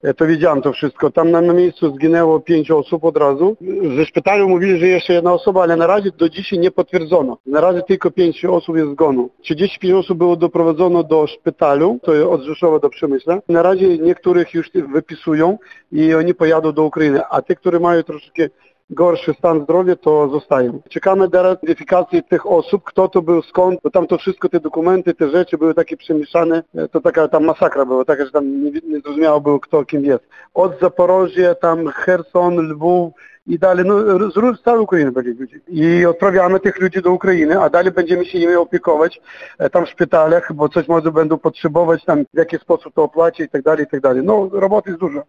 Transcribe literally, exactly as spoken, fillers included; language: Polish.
to widziałem to wszystko. Tam na, na miejscu zginęło pięć osób od razu. Ze szpitalu mówili, że jeszcze jedna osoba, ale na razie do dzisiaj nie potwierdzono. Na razie tylko pięć osób jest zgonu. trzydzieści pięć osób było doprowadzono do szpitalu, to od Rzeszowa do Przemyśla. Na razie niektórych już wypisują i oni pojadą do Ukrainy, a te, które mają troszeczkę gorszy stan zdrowia, to zostają. Czekamy do identyfikacji tych osób, kto to był, skąd, bo tam to wszystko, te dokumenty, te rzeczy były takie przemieszane, to taka tam masakra była, taka, że tam nie, nie zrozumiało było, kto kim jest. Od Zaporożia, tam Cherson, Lwów i dalej, no z, z całej Ukrainy byli ludzie. I odprawiamy tych ludzi do Ukrainy, a dalej będziemy się nimi opiekować tam w szpitalach, bo coś może będą potrzebować, tam w jaki sposób to opłacić i tak dalej, i tak dalej. No roboty jest dużo.